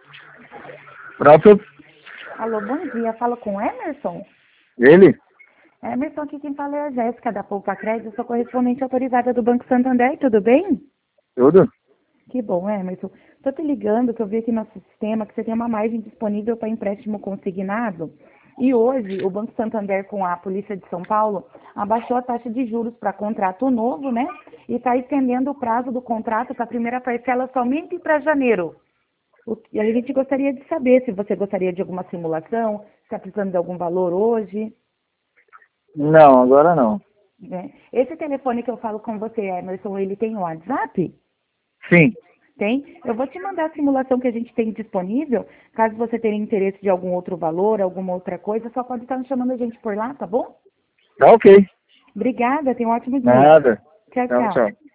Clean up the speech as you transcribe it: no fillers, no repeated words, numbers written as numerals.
Próprio, Alô, bom dia. Falo com o Emerson? ele? Emerson, aqui quem fala é a Jéssica da Poupa Crédito. Eu sou correspondente autorizada do Banco Santander, tudo bem? Tudo? Que bom, Emerson. Estou te ligando que eu vi aqui no nosso sistema que você tem uma margem disponível para empréstimo consignado. E hoje o Banco Santander com a Polícia de São Paulo abaixou a taxa de juros para contrato novo, né? E está estendendo o prazo do contrato para a primeira parcela somente para janeiro. E a gente gostaria de saber se você gostaria de alguma simulação, se está precisando de algum valor hoje. Não, agora não. Né? Esse telefone que eu falo com você, Emerson, ele tem o WhatsApp? Sim. Tem? Eu vou te mandar a simulação que a gente tem disponível. Caso você tenha interesse de algum outro valor, alguma outra coisa, só pode estar nos chamando a gente por lá, tá bom? Tá ok. Obrigada, tenha um ótimo dia. Nada. Tchau, Tchau, tchau. tchau.